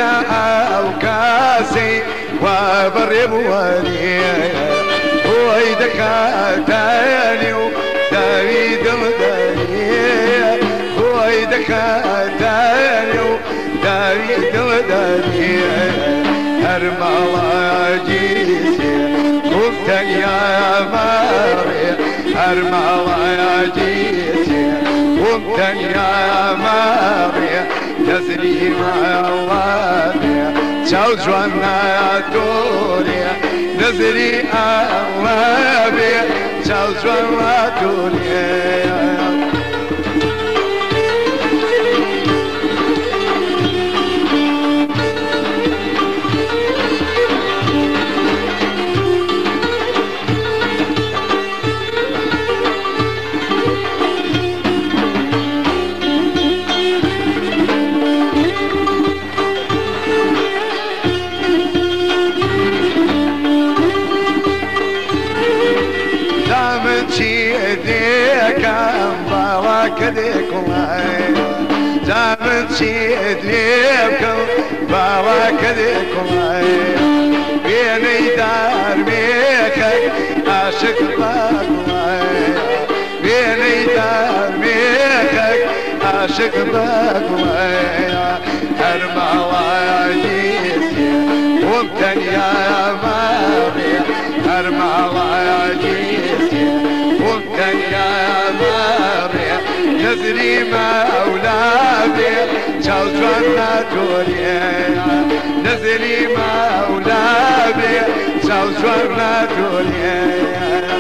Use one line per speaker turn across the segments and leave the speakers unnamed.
او كاسي وبرم ولي ويدك تاني وداويد مداني ويدك تاني وداويد مداني ارمى جيسي قلت يا ماري ارمى جيسي قلت يا ماري تسليم الله شاو جوانا دوري نزري الله شاو جوانا دوري كديكم جامد شيد ليبكم بابا كديكم بيني دار بيكك عاشق باكم بيني دار بيكك عاشق باكم ارمى واجيسي وابتن يا ماري ارمى واجيسي وابتن يا ماري نزري مولابي شاو جوانا دوريا نزري مولابي شاو جوانا دوريا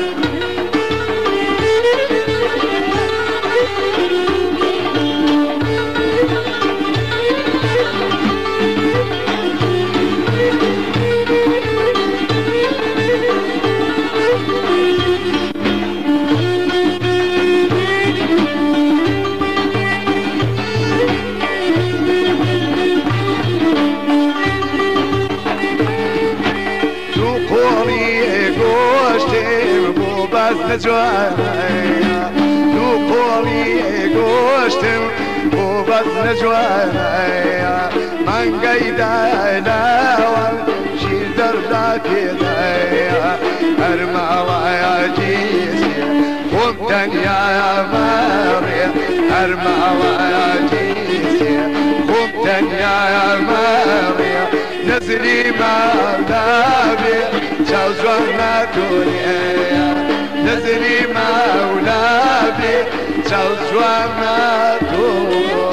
نجوانا دو قولي قوشتم وبس نجوانا من قيدا ناوال شير درداتي دايا ارمى ويا جيسي ومتن يا ماري ارمى ويا جيسي ومتن يا ماري نزلي مولابي شاو جوانا دنيا نزلي مولابي شاو جوانا دنيا